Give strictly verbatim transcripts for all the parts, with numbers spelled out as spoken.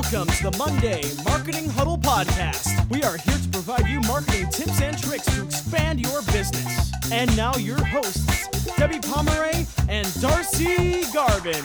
Welcome to the Monday Marketing Huddle Podcast. We are here to provide you marketing tips and tricks to expand your business. And now your hosts, Debbie Pomeroy and Darcy Garvin.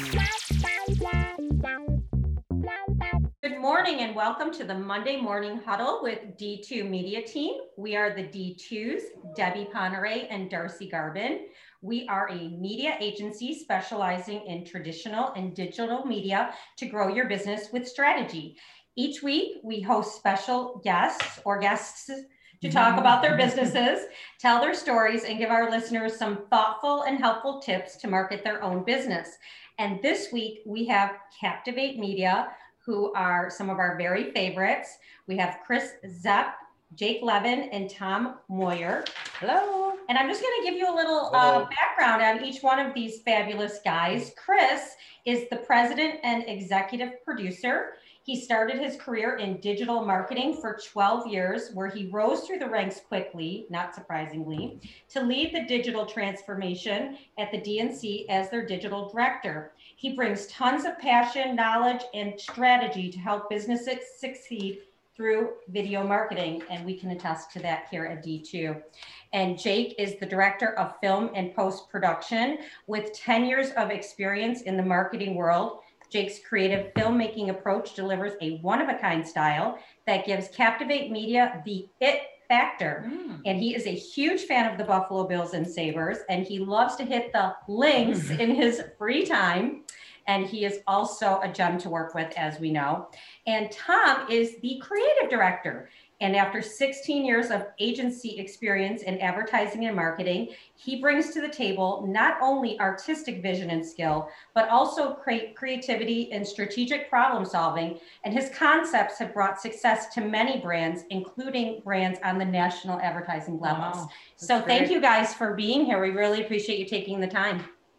Good morning and welcome to the Monday Morning Huddle with D two Media Team. We are the D twos, Debbie Pomeroy and Darcy Garvin. We are a media agency specializing in traditional and digital media to grow your business with strategy. Each week, we host special guests or guests to talk about their businesses, tell their stories, and give our listeners some thoughtful and helpful tips to market their own business. And this week, we have Captivate Media, who are some of our very favorites. We have Chris Zepp, Jake Levin, and Tom Moyer. Hello. And I'm just going to give you a little uh, background on each one of these fabulous guys. Chris is the president and executive producer. He started his career in digital marketing for twelve years, where he rose through the ranks quickly, not surprisingly, to lead the digital transformation at the D N C as their digital director. He brings tons of passion, knowledge, and strategy to help businesses succeed through video marketing, and we can attest to that here at D two. And Jake is the director of film and post-production with ten years of experience in the marketing world. Jake's creative filmmaking approach delivers a one-of-a-kind style that gives Captivate Media the it factor. Mm. And he is a huge fan of the Buffalo Bills and Sabres, and he loves to hit the links mm. in his free time. And he is also a gem to work with, as we know. And Tom is the creative director. And after sixteen years of agency experience in advertising and marketing, he brings to the table not only artistic vision and skill, but also create creativity and strategic problem solving. And his concepts have brought success to many brands, including brands on the national advertising levels. Wow, so great. Thank you guys for being here. We really appreciate you taking the time.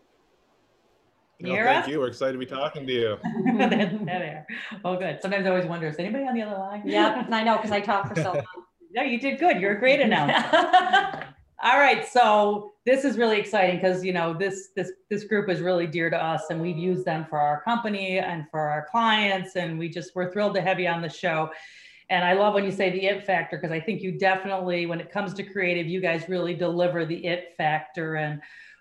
No, thank you. We're excited to be talking to you. There. Oh, good. Sometimes I always wonder, is anybody on the other line? Yeah, I know, because I talk for so long. No, you did good. You're a great announcer. All right. So this is really exciting because, you know, this, this, this group is really dear to us, and we've used them for our company and for our clients. And we just, we're thrilled to have you on the show. And I love when you say the it factor, because I think you definitely, when it comes to creative, you guys really deliver the it factor. And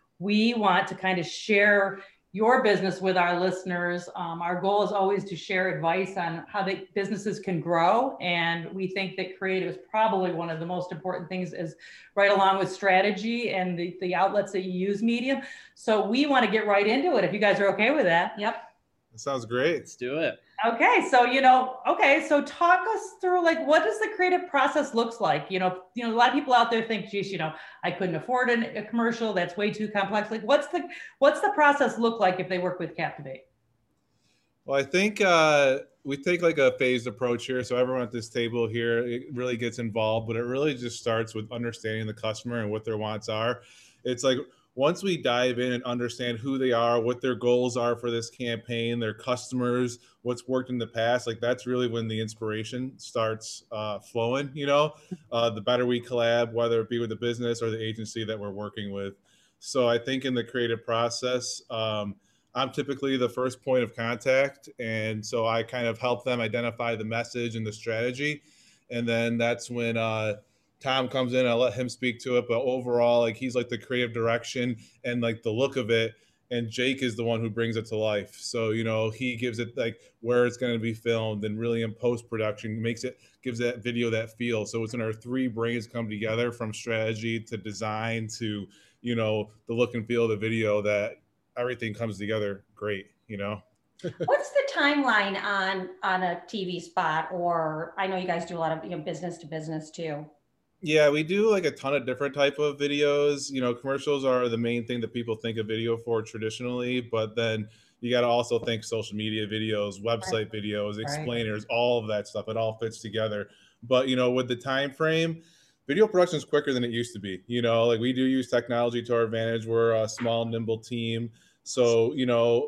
we want to kind of share your business with our listeners. Um, our goal is always to share advice on how the businesses can grow. And we think that creative is probably one of the most important things, is right along with strategy and the, the outlets that you use medium. So we want to get right into it, if you guys are okay with that. Yep. That sounds great. Let's do it. Okay. So, you know, okay. So talk us through, like, what does the creative process looks like? You know, you know, a lot of people out there think, geez, you know, I couldn't afford an, a commercial. That's way too complex. Like, what's the, what's the process look like if they work with Captivate? Well, I think uh, we take like a phased approach here. So everyone at this table here, it really gets involved, but it really just starts with understanding the customer and what their wants are. It's like, once we dive in and understand who they are, what their goals are for this campaign, their customers, what's worked in the past, like that's really when the inspiration starts uh, flowing, you know, uh, the better we collab, whether it be with the business or the agency that we're working with. So I think in the creative process, um, I'm typically the first point of contact. And so I kind of help them identify the message and the strategy. And then that's when uh, Tom comes in, I let him speak to it, but overall, like he's like the creative direction and like the look of it. And Jake is the one who brings it to life. So, you know, he gives it like where it's going to be filmed, and really in post-production makes it, gives that video that feel. So it's when our three brains come together, from strategy to design to, you know, the look and feel of the video, that everything comes together great, you know? What's the timeline on, on a T V spot? Or I know you guys do a lot of, you know, business to business too. Yeah, we do like a ton of different type of videos. You know, commercials are the main thing that people think of video for traditionally, but then you got to also think social media videos, website videos, explainers, all of that stuff. It all fits together. But, you know, with the time frame, video production is quicker than it used to be. You know, like we do use technology to our advantage. We're a small, nimble team. So, you know,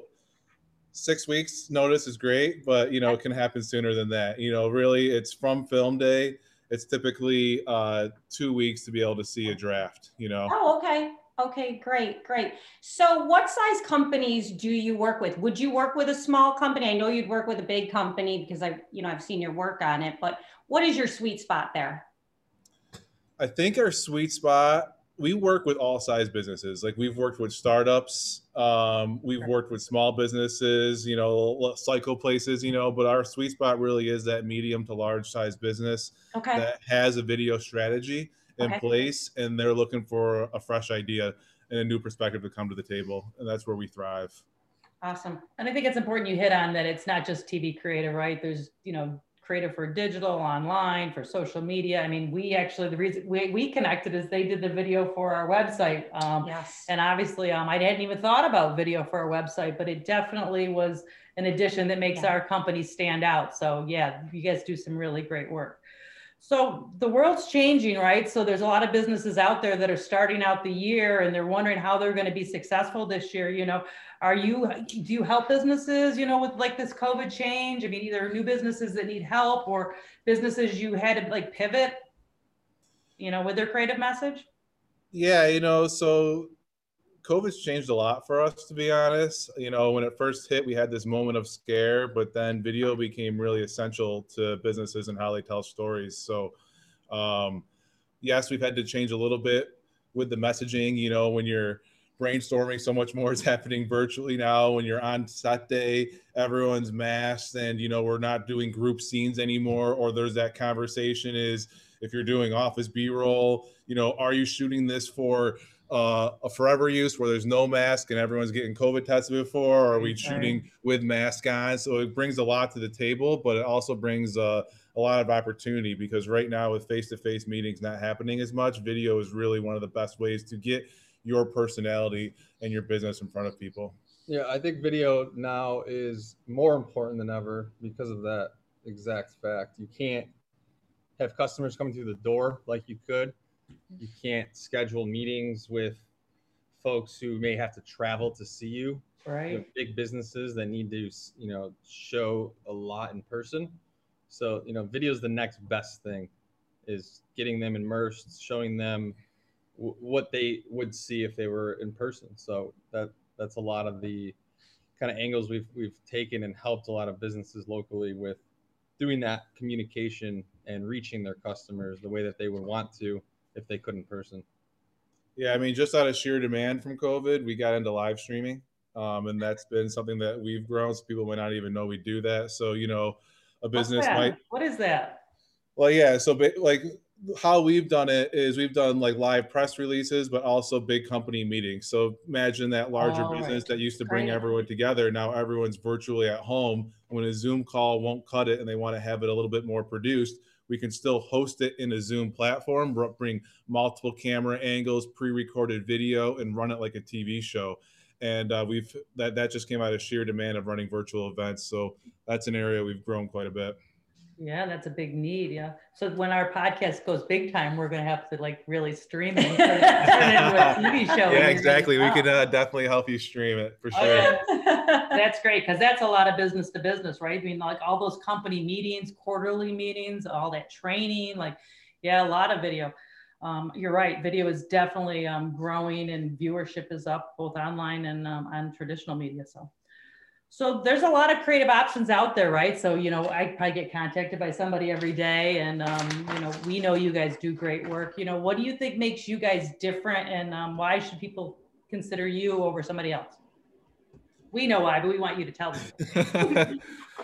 six weeks notice is great, but, you know, it can happen sooner than that. You know, really, it's from film day. It's typically uh, two weeks to be able to see a draft, you know? Oh, okay. Okay, great, great. So what size companies do you work with? Would you work with a small company? I know you'd work with a big company because I, you know, I've seen your work on it, but what is your sweet spot there? I think our sweet spot, we work with all size businesses. Like we've worked with startups, um, we've worked with small businesses, you know, cycle places, you know, but our sweet spot really is that medium to large size business Okay. that has a video strategy in Okay. place, and they're looking for a fresh idea and a new perspective to come to the table. And that's where we thrive. Awesome. And I think it's important you hit on that it's not just T V creative, right? There's, you know, creative for digital, online, for social media. I mean, we actually, the reason we, we connected is they did the video for our website. Um, Yes. And obviously, um, I hadn't even thought about video for our website, but it definitely was an addition that makes Yeah. our company stand out. So yeah, you guys do some really great work. So the world's changing, right? So there's a lot of businesses out there that are starting out the year and they're wondering how they're going to be successful this year. You know, are you, do you help businesses, you know, with like this COVID change? I mean, either new businesses that need help or businesses you had to like pivot, you know, with their creative message? Yeah, you know, so COVID's changed a lot for us, to be honest. You know, when it first hit, we had this moment of scare, but then video became really essential to businesses and how they tell stories. So, um, yes, we've had to change a little bit with the messaging. You know, when you're brainstorming, so much more is happening virtually now. When you're on set day, everyone's masked, and you know we're not doing group scenes anymore. Or there's that conversation is if you're doing office B-roll, you know, are you shooting this for uh, a forever use where there's no mask and everyone's getting COVID tested before, or are we shooting with mask on? So it brings a lot to the table, but it also brings uh, a lot of opportunity because right now with face-to-face meetings not happening as much, video is really one of the best ways to get your personality and your business in front of people. Yeah, I think video now is more important than ever because of that exact fact. You can't have customers coming through the door like you could. You can't schedule meetings with folks who may have to travel to see you. Right. You know, big businesses that need to, you know, show a lot in person. So, you know, video is the next best thing, is getting them immersed, showing them w- what they would see if they were in person. So that that's a lot of the kind of angles we've we've taken and helped a lot of businesses locally with doing that communication and reaching their customers the way that they would want to if they couldn't in person. Yeah, I mean, just out of sheer demand from COVID, we got into live streaming. Um, and that's been something that we've grown. So people might not even know we do that. So, you know, a business might. What is that? Well, yeah. So like how we've done it is we've done like live press releases, but also big company meetings. So imagine that larger Oh, business right. that used to bring Right. everyone together. Now everyone's virtually at home. When a Zoom call won't cut it and they want to have it a little bit more produced, we can still host it in a Zoom platform, bring multiple camera angles, pre-recorded video, and run it like a T V show. And uh, we've that that just came out of sheer demand of running virtual events. So that's an area we've grown quite a bit. Yeah, that's a big need. Yeah. So when our podcast goes big time, we're going to have to like really stream it and turn it, turn it into a T V show. Yeah, exactly. We can uh, definitely help you stream it for sure. Okay. That's great because that's a lot of business to business, right? I mean, like all those company meetings, quarterly meetings, all that training, like, yeah, a lot of video. Um, you're right. Video is definitely um, growing and viewership is up both online and um, on traditional media. So. So there's a lot of creative options out there, right? So, you know, I probably get contacted by somebody every day and, um, you know, we know you guys do great work. You know, what do you think makes you guys different and um, why should people consider you over somebody else? We know why, but we want you to tell them.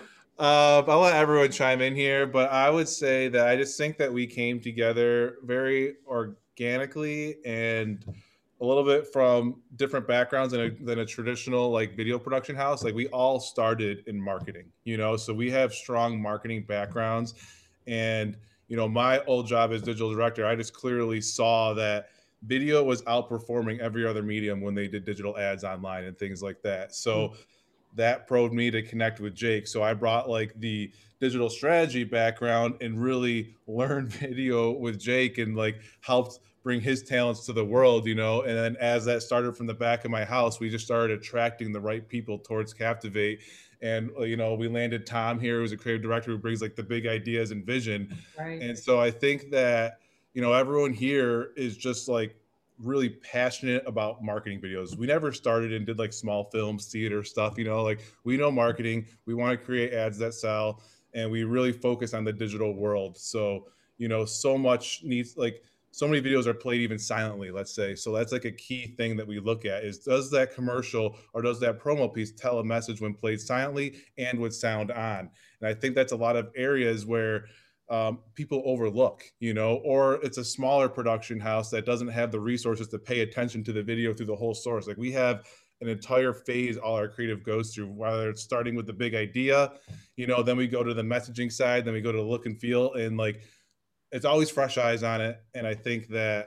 uh, I'll let everyone chime in here, but I would say that I just think that we came together very organically and a little bit from different backgrounds than a, than a traditional like video production house. Like we all started in marketing, you know, so we have strong marketing backgrounds. And, you know, my old job as digital director, I just clearly saw that video was outperforming every other medium when they did digital ads online and things like that. So mm-hmm. that probed me to connect with Jake. So I brought like the digital strategy background and really learned video with Jake and like helped bring his talents to the world, you know. And then as that started from the back of my house, we just started attracting the right people towards Captivate. And, you know, we landed Tom here, who's a creative director who brings like the big ideas and vision. Right. And so I think that, you know, everyone here is just like really passionate about marketing videos. We never started and did like small films, theater stuff, you know, like we know marketing, we want to create ads that sell, and we really focus on the digital world. So, you know, so much needs like so many videos are played even silently, let's say. So that's like a key thing that we look at is, does that commercial or does that promo piece tell a message when played silently and with sound on? And I think that's a lot of areas where um, people overlook, you know, or it's a smaller production house that doesn't have the resources to pay attention to the video through the whole source. Like we have an entire phase all our creative goes through, whether it's starting with the big idea, you know, then we go to the messaging side, then we go to the look and feel, and like it's always fresh eyes on it. And I think that,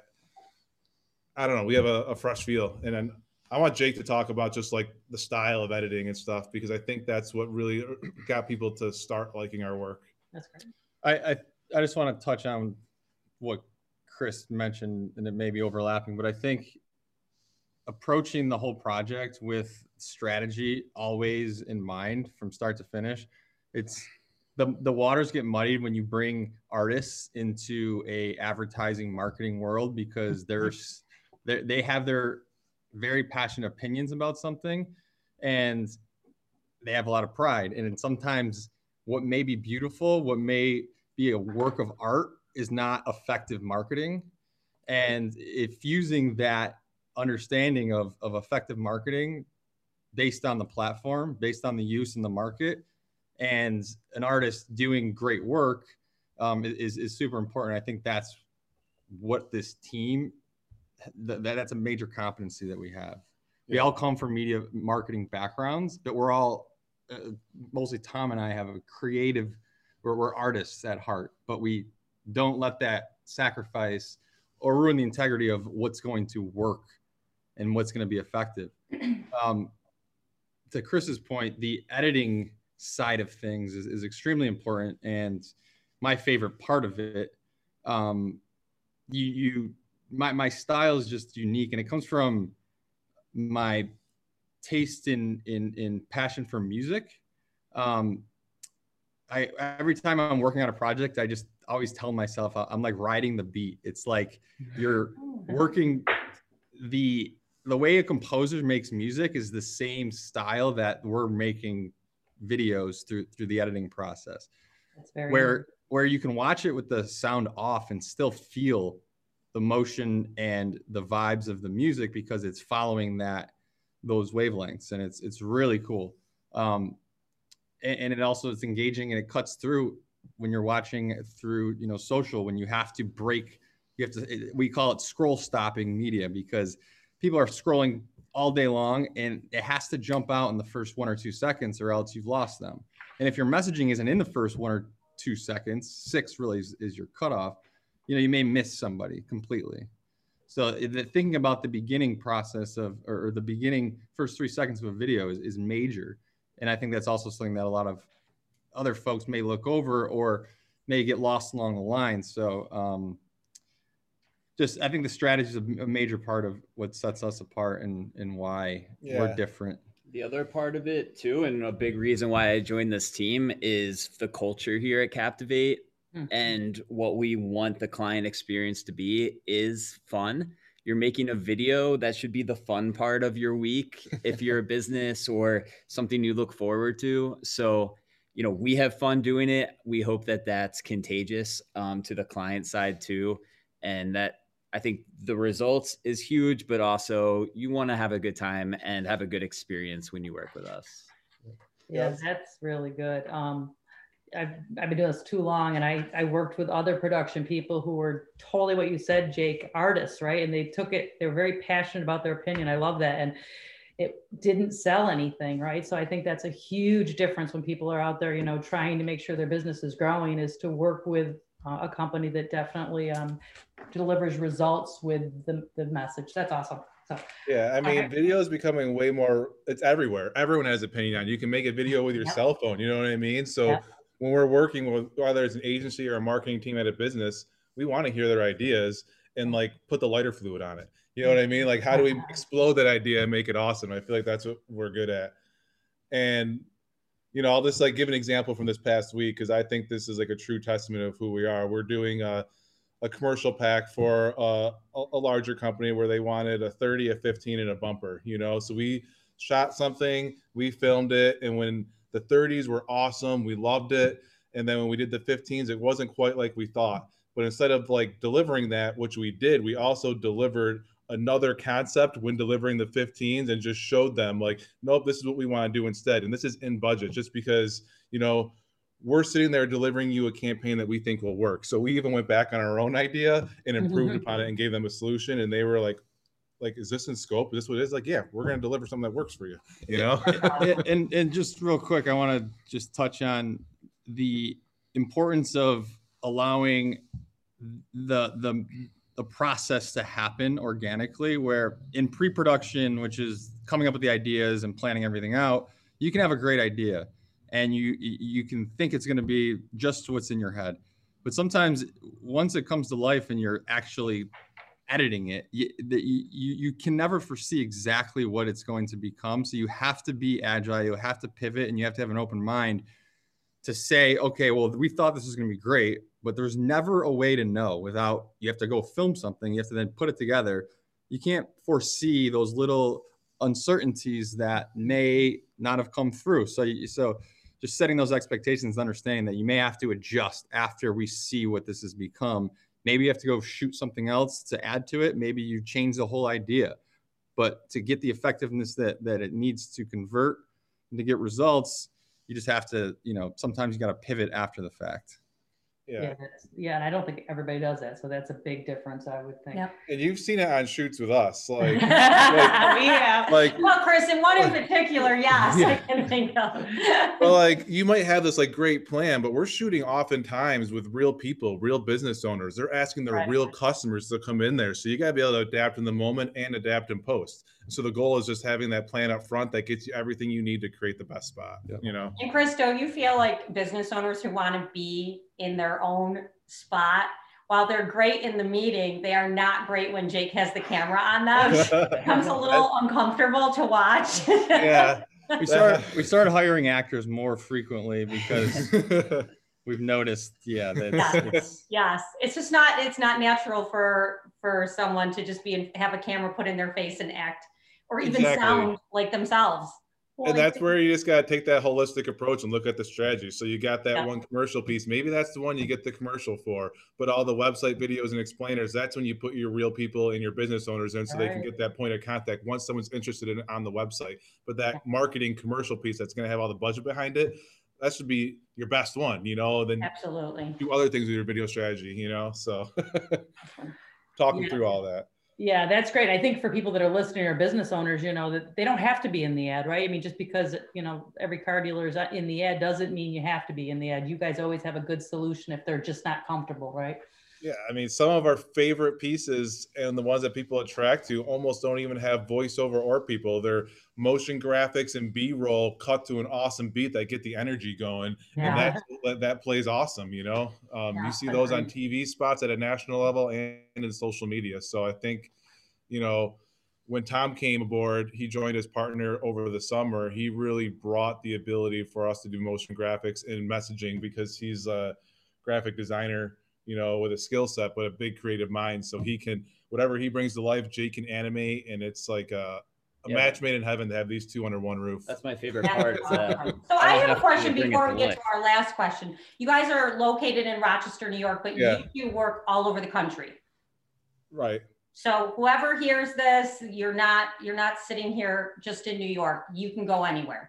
I don't know, we have a, a fresh feel. And then I want Jake to talk about just like the style of editing and stuff, because I think that's what really got people to start liking our work. That's great. I, I, I just want to touch on what Chris mentioned, and it may be overlapping, but I think approaching the whole project with strategy always in mind from start to finish, it's, The, the waters get muddied when you bring artists into a advertising marketing world, because there's they they have their very passionate opinions about something, and they have a lot of pride. And sometimes what may be beautiful, what may be a work of art, is not effective marketing. And if using that understanding of, of effective marketing based on the platform, based on the use in the market, and an artist doing great work um, is, is super important. I think that's what this team, that, that's a major competency that we have. Yeah. We all come from media marketing backgrounds, but we're all, uh, mostly Tom and I have a creative, we're, we're artists at heart, but we don't let that sacrifice or ruin the integrity of what's going to work and what's going to be effective. Um, to Chris's point, the editing side of things is, is extremely important, and my favorite part of it. Um, you, you, my my style is just unique, and it comes from my taste in in in passion for music. Um, I every time I'm working on a project, I just always tell myself I'm like riding the beat. It's like you're working the the way a composer makes music is the same style that we're making videos through through the editing process. That's very where good. Where you can watch it with the sound off and still feel the motion and the vibes of the music, because it's following that those wavelengths, and it's it's really cool. Um, and, and it also is engaging, and it cuts through when you're watching through, you know, social, when you have to break, you have to, we call it scroll stopping media, because people are scrolling all day long, and it has to jump out in the first one or two seconds, or else you've lost them. And if your messaging isn't in the first one or two seconds, six really is, is your cutoff, you know, you may miss somebody completely. So the, thinking about the beginning process of, or, or the beginning first three seconds of a video is, is major. And I think that's also something that a lot of other folks may look over or may get lost along the line. So um, just, I think the strategy is a, a major part of what sets us apart, and, and why yeah. we're different. The other part of it too, and a big reason why I joined this team, is the culture here at Captivate. Mm-hmm. And what we want the client experience to be is fun. You're making a video, that should be the fun part of your week if you're a business or something you look forward to. So, you know, we have fun doing it. We hope that that's contagious um, to the client side too. And that, I think the results is huge, but also you want to have a good time and have a good experience when you work with us. Yeah, that's really good. Um, I've, I've been doing this too long, and I, I worked with other production people who were totally what you said, Jake, artists, right? And they took it, they were very passionate about their opinion. I love that. And it didn't sell anything, right? So I think that's a huge difference when people are out there, you know, trying to make sure their business is growing, is to work with uh, a company that definitely um, delivers results with the, the message. That's awesome. So, yeah, I mean, okay. Video is becoming way more, it's everywhere. Everyone has an opinion on it. You can make a video with your yep. cell phone, you know what I mean? So yep. when we're working with, whether it's an agency or a marketing team at a business, we want to hear their ideas and like put the lighter fluid on it. You know what I mean? Like, how do we explode that idea and make it awesome? I feel like that's what we're good at. And, you know, I'll just like give an example from this past week, because I think this is like a true testament of who we are. We're doing a, a commercial pack for uh, a, a larger company where they wanted a thirty, a fifteen, and a bumper, you know? So we shot something, we filmed it. And when the thirties were awesome, we loved it. And then when we did the fifteens, it wasn't quite like we thought. But instead of like delivering that, which we did, we also delivered another concept when delivering the fifteens and just showed them like, nope, this is what we want to do instead. And this is in budget just because, you know, we're sitting there delivering you a campaign that we think will work. So we even went back on our own idea and improved upon it and gave them a solution. And they were like, like, is this in scope? Is this what it is? Like, yeah, we're going to deliver something that works for you, you know? and, and, and just real quick, I want to just touch on the importance of allowing the, the, the process to happen organically, where in pre-production, which is coming up with the ideas and planning everything out, you can have a great idea and you you can think it's going to be just what's in your head. But sometimes once it comes to life and you're actually editing it, you, you, you can never foresee exactly what it's going to become. So you have to be agile, you have to pivot, and you have to have an open mind to say, okay, well, we thought this was going to be great, but there's never a way to know without, you have to go film something, you have to then put it together. You can't foresee those little uncertainties that may not have come through. So, so just setting those expectations, understanding that you may have to adjust after we see what this has become. Maybe you have to go shoot something else to add to it. Maybe you change the whole idea, but to get the effectiveness that, that it needs to convert and to get results, you just have to, you know, sometimes you got to pivot after the fact. Yeah. Yeah, that's, yeah, and I don't think everybody does that, so that's a big difference, I would think. Yep. And you've seen it on shoots with us, like, we have. like, Well, Chris, and one in particular, yes, Yeah. I can think of. well, like you might have this like great plan, but we're shooting oftentimes with real people, real business owners. They're asking their Right. real customers to come in there. So you got to be able to adapt in the moment and adapt in post. So the goal is just having that plan up front that gets you everything you need to create the best spot, Yep. you know? And Chris, don't you feel like business owners who want to be in their own spot, while they're great in the meeting, they are not great when Jake has the camera on them? It becomes a little uncomfortable to watch. Yeah. We started, we started hiring actors more frequently because we've noticed, yeah, that Yeah. it's, Yes, it's just not, it's not natural for, for someone to just be, in, have a camera put in their face and act, or even Exactly. sound like themselves. Well, And like- that's where you just got to take that holistic approach and look at the strategy. So you got that Yeah. one commercial piece. Maybe that's the one you get the commercial for. But all the website videos and explainers, that's when you put your real people and your business owners in so they can Right. get that point of contact once someone's interested in it on the website. But that Yeah. marketing commercial piece that's going to have all the budget behind it, that should be your best one, you know, then Absolutely. do other things with your video strategy, you know? So talking Yeah. through all that. Yeah, that's great. I think for people that are listening or business owners, you know, that they don't have to be in the ad, right? I mean, just because, you know, every car dealer is in the ad doesn't mean you have to be in the ad. You guys always have a good solution if they're just not comfortable, right? Yeah, I mean, some of our favorite pieces and the ones that people attract to almost don't even have voiceover or people. They're motion graphics and B-roll cut to an awesome beat that get the energy going, and Yeah. that that plays awesome. You know, um, Yeah, you see those on agreed. T V spots at a national level and in social media. So I think, you know, when Tom came aboard, he joined his partner over the summer. He really brought the ability for us to do motion graphics and messaging because he's a graphic designer, you know, with a skill set, but a big creative mind. So he can, whatever he brings to life, Jake can animate. And it's like a, a Yeah. match made in heaven to have these two under one roof. That's my favorite That's part. Is that awesome. So I I don't have a to question bring it before to we get life. to our last question. You guys are located in Rochester, New York, but Yeah. you do work all over the country. Right. So whoever hears this, you're not, you're not sitting here just in New York. You can go anywhere.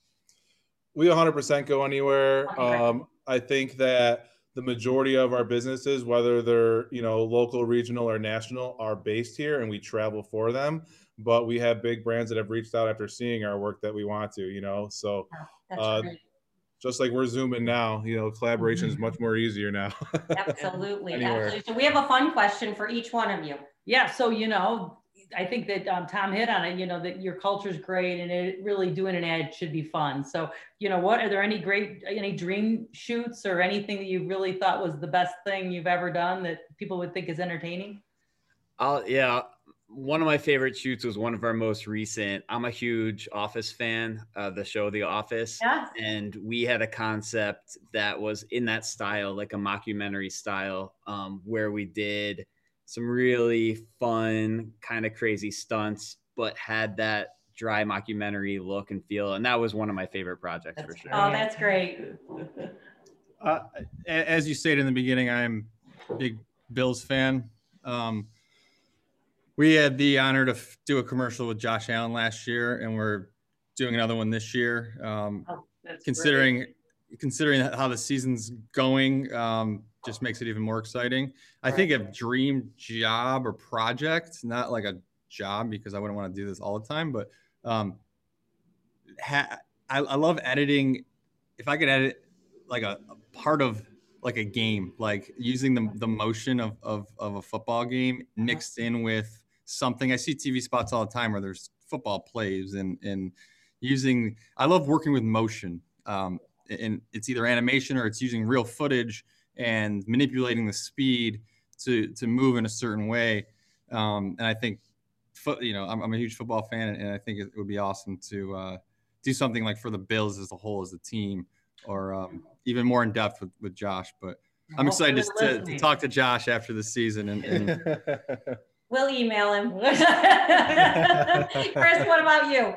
We one hundred percent go anywhere. Okay, great. Um, I think that the majority of our businesses, whether they're, you know, local, regional, or national, are based here and we travel for them. But we have big brands that have reached out after seeing our work that we want to, you know. So That's uh, great. just like we're Zooming now, you know, collaboration is much more easier now. Absolutely. Anywhere. Absolutely. So we have a fun question for each one of you. Yeah, so, you know, I think that um, Tom hit on it, you know, that your culture is great and it really doing an ad should be fun. So, you know, what, are there any great, any dream shoots or anything that you really thought was the best thing you've ever done that people would think is entertaining? I'll, yeah, one of my favorite shoots was one of our most recent. I'm a huge Office fan, uh, the show The Office. Yes. And we had a concept that was in that style, like a mockumentary style, um, where we did some really fun, kind of crazy stunts, but had that dry mockumentary look and feel. And that was one of my favorite projects That's for sure. Oh, that's great. Uh, a- as you stated in the beginning, I'm a big Bills fan. Um, we had the honor to f- do a commercial with Josh Allen last year, and we're doing another one this year. Um, Oh, that's considering great. considering how the season's going, um, just makes it even more exciting. I think a dream job or project, not like a job because I wouldn't want to do this all the time, but um, ha- I, I love editing. If I could edit like a, a part of like a game, like using the, the motion of, of, of a football game mixed in with something. I see T V spots all the time where there's football plays and, and using, I love working with motion. Um, and it's either animation or it's using real footage and manipulating the speed to, to move in a certain way. Um, and I think, foot, you know, I'm, I'm a huge football fan, and I think it would be awesome to uh, do something like for the Bills as a whole, as a team, or um, even more in depth with, with Josh. But I'm excited to, to, to talk to Josh after the season. And, and We'll email him. Chris, what about you?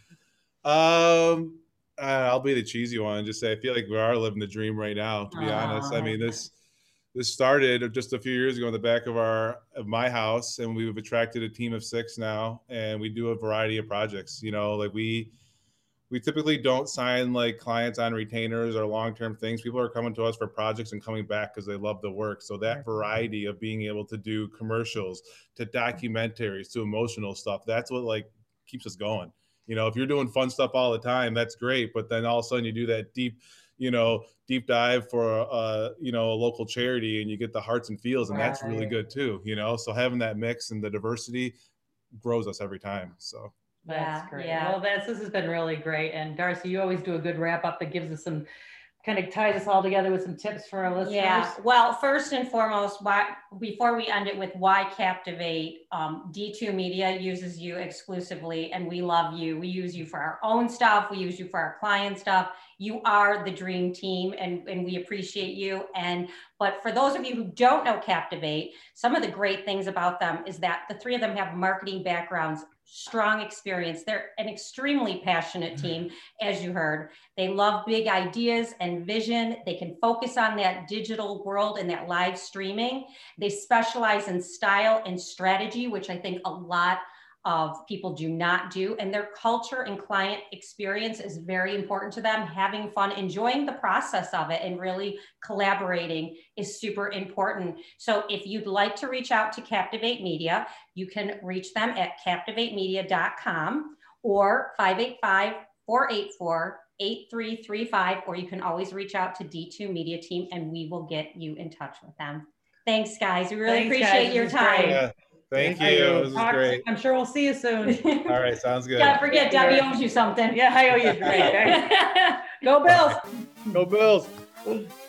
Um, uh, I'll be the cheesy one and just say I feel like we are living the dream right now. To be Aww. honest, I mean this this started just a few years ago in the back of our of my house, and we've attracted a team of six now, and we do a variety of projects. You know, like we we typically don't sign like clients on retainers or long-term things. People are coming to us for projects and coming back because they love the work. So that variety of being able to do commercials to documentaries to emotional stuff, that's what like keeps us going. You know, if you're doing fun stuff all the time, that's great. But then all of a sudden you do that deep, you know, deep dive for a, a you know, a local charity, and you get the hearts and feels, and that's really good too. You know, so having that mix and the diversity grows us every time. So. That's Yeah, great. yeah. Well, that's, this has been really great. And Darcy, you always do a good wrap up that gives us some, kind of ties us all together with some tips for our listeners. Yeah, well, first and foremost, why, before we end it with why Captivate, um, D two Media uses you exclusively, and we love you. We use you for our own stuff. We use you for our client stuff. You are the dream team, and, and we appreciate you. And but for those of you who don't know Captivate, some of the great things about them is that the three of them have marketing backgrounds, strong experience. They're an extremely passionate team, as you heard. They love big ideas and vision. They can focus on that digital world and that live streaming. They specialize in style and strategy, which I think a lot of people do not do. And their culture and client experience is very important to them. Having fun, enjoying the process of it, and really collaborating is super important. So if you'd like to reach out to Captivate Media, you can reach them at captivate media dot com or five eight five, four eight four, eight three three five, or you can always reach out to D two Media Team and we will get you in touch with them. Thanks, guys. We really Thanks, appreciate guys. your This is time. great. Yeah, thank Thank you. you. This is Talk- great. I'm sure we'll see you soon. All right, sounds good. Don't forget, Debbie owes you something. Yeah, I owe you. Great. Go Bills. Go Bills.